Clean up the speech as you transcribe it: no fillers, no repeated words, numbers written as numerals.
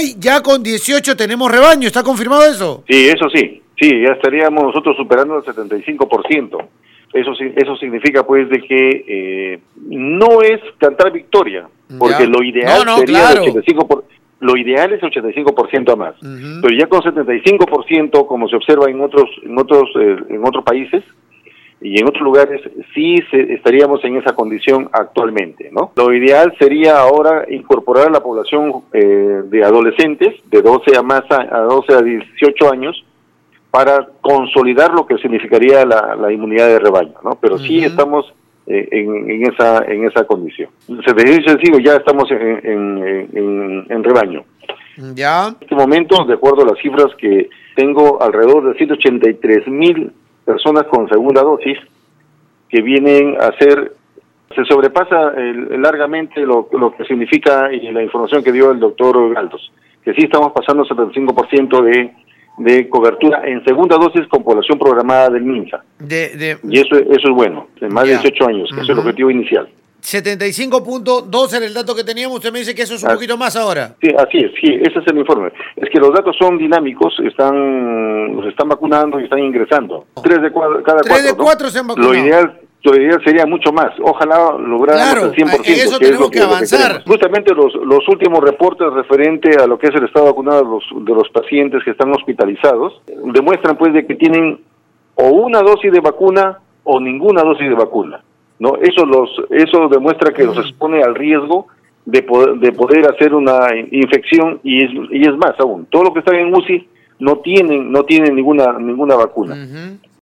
Uruguay ya con 18 tenemos rebaño, ¿está confirmado eso? Sí, eso sí. Sí, ya estaríamos nosotros superando el 75%. Eso significa pues de que no es cantar victoria, porque Ya. lo ideal sería claro. el 85%. Lo ideal es el 85% a más. Uh-huh. Pero ya con 75%, como se observa en otros países y en otros lugares, sí estaríamos en esa condición actualmente, ¿no? Lo ideal sería ahora incorporar a la población de adolescentes de 12 a 18 años para consolidar lo que significaría la inmunidad de rebaño, ¿no? Pero sí estamos en esa condición. Sencillo, ya estamos en rebaño. Ya. En este momento, de acuerdo a las cifras que tengo, alrededor de 183,000 personas con segunda dosis que vienen a ser, se sobrepasa largamente lo que significa y la información que dio el doctor Galdos, que sí estamos pasando el 75% de cobertura en segunda dosis con población programada del MINSA. Y eso es bueno, de más de 18 años, que es el objetivo inicial. 75.2 era el dato que teníamos, usted me dice que eso es un poquito más ahora. Sí, así es, sí, ese es el informe. Es que los datos son dinámicos, los están vacunando y están ingresando. 3 de cada 4. 3 de 4 se han vacunado. Lo ideal sería mucho más. Ojalá lográramos el 100%. En eso tenemos que avanzar. Justamente los últimos reportes referente a lo que es el estado vacunado de los pacientes que están hospitalizados demuestran pues de que tienen o una dosis de vacuna o ninguna dosis de vacuna, ¿no? Eso demuestra que los expone al riesgo de poder hacer una infección y es más aún. Todo lo que están en UCI no tienen ninguna vacuna.